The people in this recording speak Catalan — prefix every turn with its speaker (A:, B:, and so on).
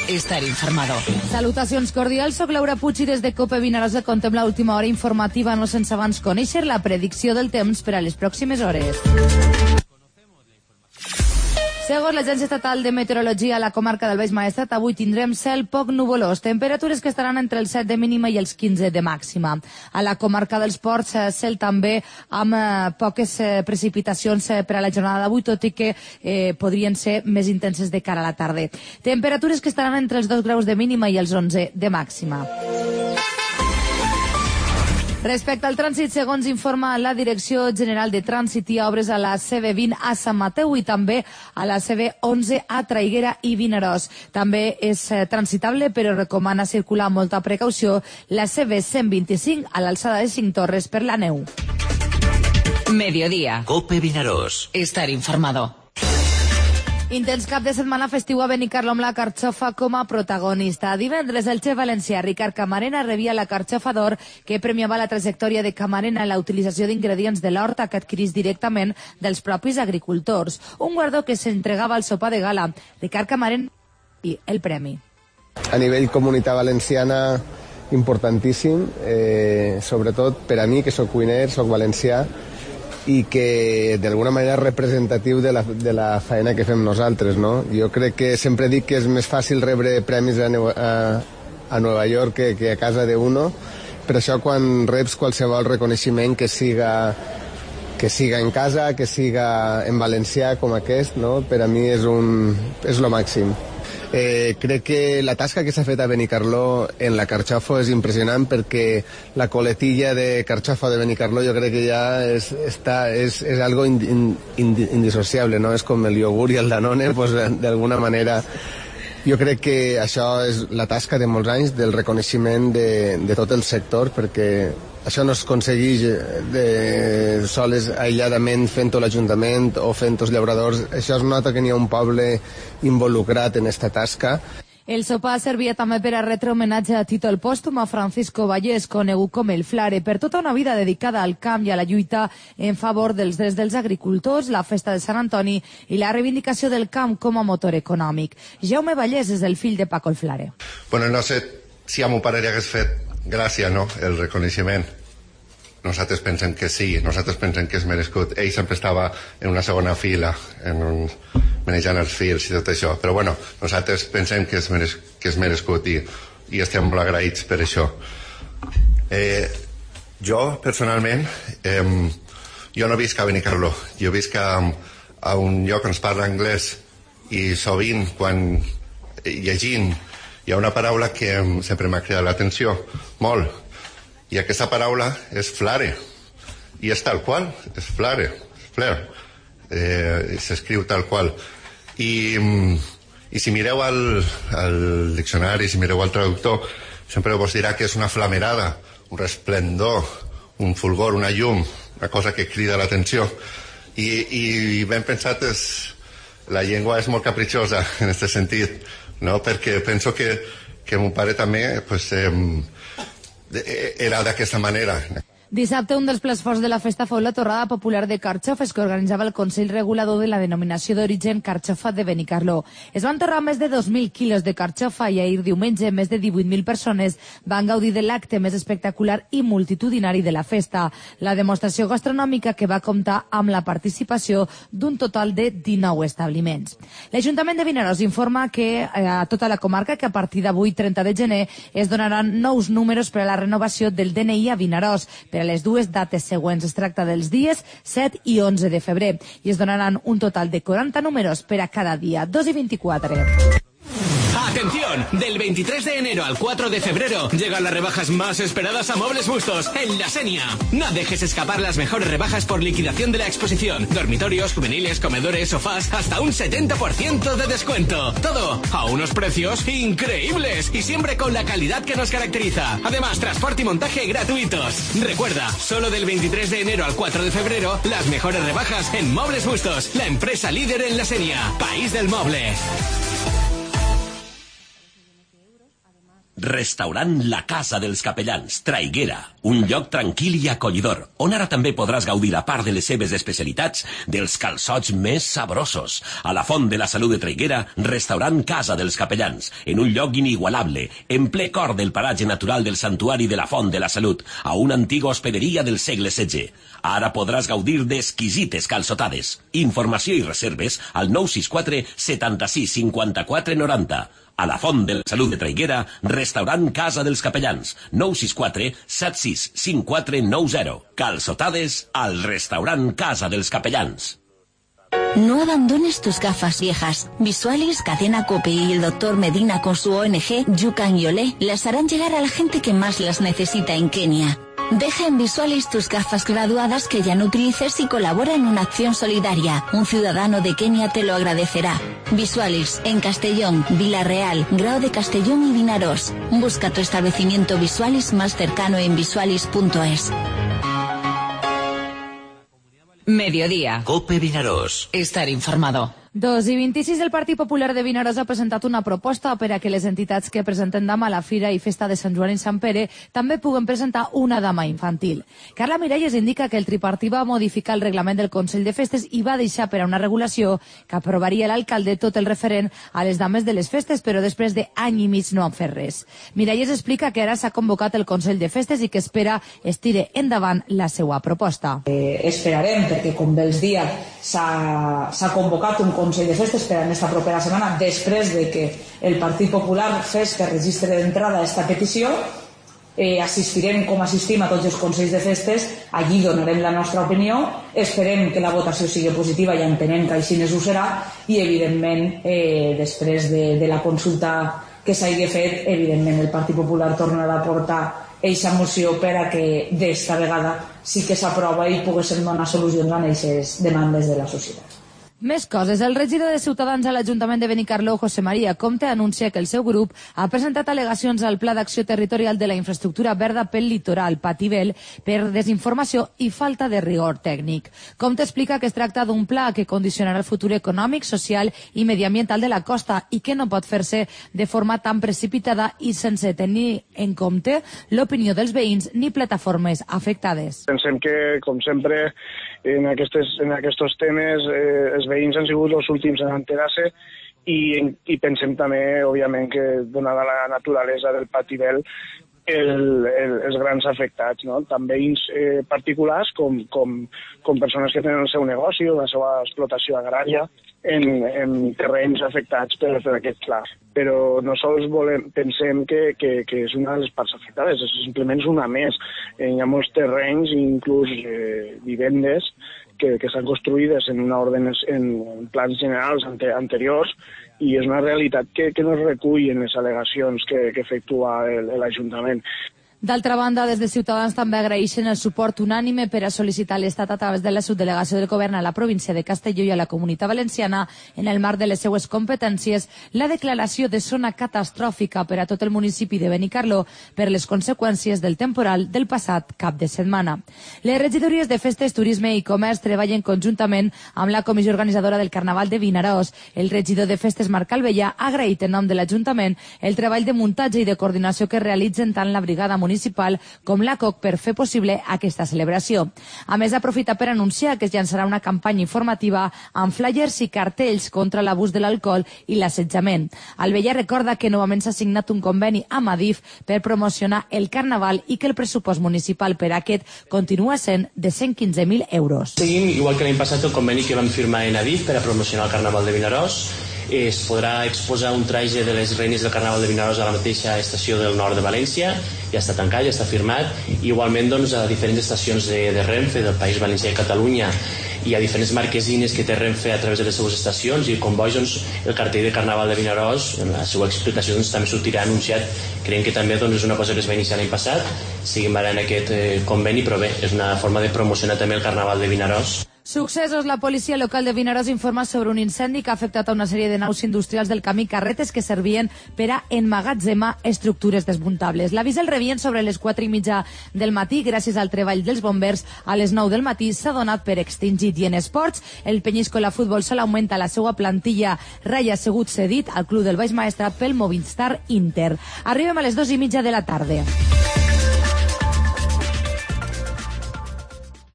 A: estar informado.
B: Salutacions cordials, soc Laura Puig i des de COPE Vinarosa contem l'última hora informativa, no sense abans conèixer la predicció del temps per a les pròximes hores. Segons l'Agència Estatal de Meteorologia a la comarca del Baix Maestrat, avui tindrem cel poc nuvolós, temperatures que estaran entre els 7 de mínima i els 15 de màxima. A la comarca dels Ports, cel també amb poques precipitacions per a la jornada d'avui, tot i que podrien ser més intenses de cara a la tarda. Temperatures que estaran entre els 2 graus de mínima i els 11 de màxima. Respecte al trànsit, segons informa la Direcció General de Trànsit, hi ha obres a la CV20 a Sant Mateu i també a la CV11 a Traiguera i Vinaròs. També és transitable, però recomana circular amb molta precaució la CV125 a l'alçada de Cinctorres per la neu.
A: Mediodía.
C: COPE Vinaròs.
A: Estar informado.
B: Intens cap de setmana festiu a Benicarló amb la carxofa com a protagonista. Divendres el xef valencià Ricard Camarena rebia la carxofa d'or que premiava la trajectòria de Camarena en la utilització d'ingredients de l'horta que adquirís directament dels propis agricultors. Un guardó que s'entregava al sopar de gala. Ricard Camarena i el premi.
D: A nivell comunitat valenciana importantíssim, sobretot per a mi que soc cuiner, soc valencià, i que d'alguna manera és representatiu de la feina que fem nosaltres, no? Jo crec que sempre dic que és més fàcil rebre premis a Nova York que a casa d'uno, per això quan reps qualsevol reconeixement que siga en casa, que siga en valencià com aquest, no? Per a mi és lo màxim. Crec que la tasca que s'ha fet a Benicarló en la carxofa és impressionant perquè la coletilla de carxofa de Benicarló jo crec que ja és algo indissociable, no? És com el iogurt i el Danone, pues, d'alguna manera. Jo crec que això és la tasca de molts anys del reconeixement de tot el sector, perquè això no es aconsegueix soles aïlladament fent-ho l'Ajuntament o fent-ho els llauradors. Això es nota que n'hi ha un poble involucrat en aquesta tasca.
B: El sopar servia també per a retre homenatge a títol pòstum a Francisco Vallès, conegut com el Flare, per tota una vida dedicada al camp i a la lluita en favor dels drets dels agricultors, la festa de Sant Antoni i la reivindicació del camp com a motor econòmic. Jaume Vallès és el fill de Paco el Flare.
E: Bueno, no sé si a mon pare li hagués fet gràcia, no?, el reconeixement. Nosaltres pensem que sí, nosaltres pensem que és merescut. Ell sempre estava en una segona fila, manejant els fils i tot això, però bueno, nosaltres pensem que és merescut i estem molt agraïts per això. Jo, personalment, jo no visc a Benicarló, jo visc a un lloc on es parla anglès i sovint, quan llegint, hi ha una paraula que sempre m'ha cridat l'atenció, molt, i aquesta paraula és flare, i és tal qual, és flare, s'escriu tal qual. I si mireu al diccionari, si mireu al traductor, sempre vos dirà que és una flamerada, un resplendor, un fulgor, una llum, una cosa que crida l'atenció. I ben pensat, la llengua és molt capritxosa en aquest sentit, no? Perquè penso que mon pare també pues, era d'aquesta manera.
B: Dissabte, un dels plats forts de la festa fou la torrada popular de carxofes que organitzava el Consell Regulador de la denominació d'origen carxofa de Benicarló. Es van torrar més de 2.000 quilos de carxofa i ahir diumenge més de 18.000 persones van gaudir de l'acte més espectacular i multitudinari de la festa, la demostració gastronòmica que va comptar amb la participació d'un total de 19 establiments. L'Ajuntament de Vinaròs informa que a tota la comarca que a partir d'avui, 30 de gener, es donaran nous números per a la renovació del DNI a Vinaròs, per a les dues dates següents. Es tracta dels dies 7 i 11 de febrer i es donaran un total de 40 números per a cada dia, 2 i 24.
F: ¡Atención! Del 23 de enero al 4 de febrero llegan las rebajas más esperadas a Muebles Bustos en La Senia. No dejes escapar las mejores rebajas por liquidación de la exposición. Dormitorios, juveniles, comedores, sofás, hasta un 70% de descuento. Todo a unos precios increíbles y siempre con la calidad que nos caracteriza. Además, transporte y montaje gratuitos. Recuerda, solo del 23 de enero al 4 de febrero, las mejores rebajas en Muebles Bustos, la empresa líder en La Senia, país del moble.
A: Restaurant La Casa dels Capellans, Traiguera, un lloc tranquil i acollidor, on ara també podràs gaudir, a part de les seves especialitats, dels calçots més sabrosos. A la Font de la Salut de Traiguera, Restaurant Casa dels Capellans, en un lloc inigualable, en ple cor del paratge natural del Santuari de la Font de la Salut, a una antiga hospederia del segle XVI. Ara podràs gaudir d'exquisites calçotades. Informació i reserves al 964 76 54 90. A la Font de la Salut de Traiguera, Restaurant Casa dels Capellans, 964 76 54 90. Calçotades al Restaurant Casa dels Capellans.
C: No abandones tus gafas viejas. Visualis, Cadena Cope y el Dr. Medina con su ONG Yucan Yole las harán llegar a la gente que más las necesita en Kenia. Deja en Visualis tus gafas graduadas que ya no utilices y colabora en una acción solidaria. Un ciudadano de Kenia te lo agradecerá. Visualis, en Castellón, Villarreal, Grao de Castellón y Vinarós. Busca tu establecimiento Visualis más cercano en visualis.es.
G: Mediodía.
A: Cope Vinarós.
G: Estar informado.
B: 2:26 el Partit Popular de Vinaròs ha presentat una proposta per a que les entitats que presenten dama a la Fira i Festa de Sant Joan i Sant Pere també puguen presentar una dama infantil. Carla Miralles indica que el tripartit va modificar el reglament del Consell de Festes i va deixar per a una regulació que aprovaria l'alcalde tot el referent a les dames de les festes, però després d'any i mig no han fet res. Miralles explica que ara s'ha convocat el Consell de Festes i que espera es tire endavant la seva proposta.
H: Esperarem, perquè com bé els dia s'ha convocat un Consell de Festes per a aquesta propera setmana, després de que el Partit Popular fes que registre d'entrada aquesta petició. Assistirem com assistim a tots els Consells de Festes, allí donarem la nostra opinió, esperem que la votació sigui positiva i entenem que així ho serà, i evidentment després de la consulta que s'hagi fet, evidentment el Partit Popular tornarà a portar aquesta moció per a que d'esta vegada sí que s'aprova i poguéssim donar solucions a aquestes demandes de la societat.
B: Més coses. El regidor de Ciutadans a l'Ajuntament de Benicarló, José María Comte, anuncia que el seu grup ha presentat al·legacions al Pla d'Acció Territorial de la Infraestructura Verda pel Litoral, Pativel, per desinformació i falta de rigor tècnic. Comte explica que es tracta d'un pla que condicionarà el futur econòmic, social i mediambiental de la costa i que no pot fer-se de forma tan precipitada i sense tenir en compte l'opinió dels veïns ni plataformes afectades.
I: Pensem que, com sempre, en aquests temes els veïns han sigut els últims en enterar-se i pensem també, òbviament, que donada la naturalesa del Pativel, els grans afectats, no? Tant veïns particulars com persones que tenen el seu negoci o la seva explotació agrària en terrenys afectats per aquest pla. Però nosaltres pensem que és una de les parts afectades, simplement és una més. Hi ha molts terrenys, inclús vivendes, que s'han construïdes en plans generals anteriors, i és una realitat que no es recull en les al·legacions que efectua l'Ajuntament.
B: D'altra banda, des de Ciutadans també agraeixen el suport unànime per a sol·licitar l'Estat a través de la subdelegació del govern a la província de Castelló i a la Comunitat Valenciana, en el marc de les seues competències, la declaració de zona catastròfica per a tot el municipi de Benicarló per les conseqüències del temporal del passat cap de setmana. Les regidories de Festes, Turisme i Comerç treballen conjuntament amb la comissió organitzadora del Carnaval de Vinaròs. El regidor de Festes, Marc Calvellà, ha agraït en nom de l'Ajuntament el treball de muntatge i de coordinació que realitzen tant la brigada municipal com la COC per fer possible aquesta celebració. A més, aprofita per anunciar que es llançarà una campanya informativa amb flyers i cartells contra l'abús de l'alcohol i l'assetjament. Alvellà recorda que novament s'ha signat un conveni amb Adif per promocionar el Carnaval i que el pressupost municipal per aquest continua sent de 115.000 euros.
J: Seguim, igual que l'any passat, el conveni que vam firmar en Adif per a promocionar el Carnaval de Vinaròs. Es podrà exposar un traje de les reines del Carnaval de Vinaròs a la mateixa estació del nord de València, ja està tancat, ja està firmat, i igualment a diferents estacions de Renfe del País Valencià i Catalunya, i a diferents marquesines que té Renfe a través de les seues estacions i convois, el cartell de Carnaval de Vinaròs, en la seva explicació també sortirà anunciat. Creiem que també és una cosa que es va iniciar l'any passat, seguim ara en aquest conveni, però bé, és una forma de promocionar també el Carnaval de Vinaròs.
B: Successos. La policia local de Vinaròs informa sobre un incendi que ha afectat a una sèrie de naus industrials del camí carretes que servien per a emmagatzemar estructures desmuntables. L'avís el rebien sobre les 4:30 del matí. Gràcies al treball dels bombers, a les 9 del matí s'ha donat per extingit. I en esports, el Penyíscola Futbol Sala augmenta la seva plantilla. Rai ha sigut cedit al club del Baix Maestrat pel Movistar Inter. Arribem a les 2:30 de la tarda.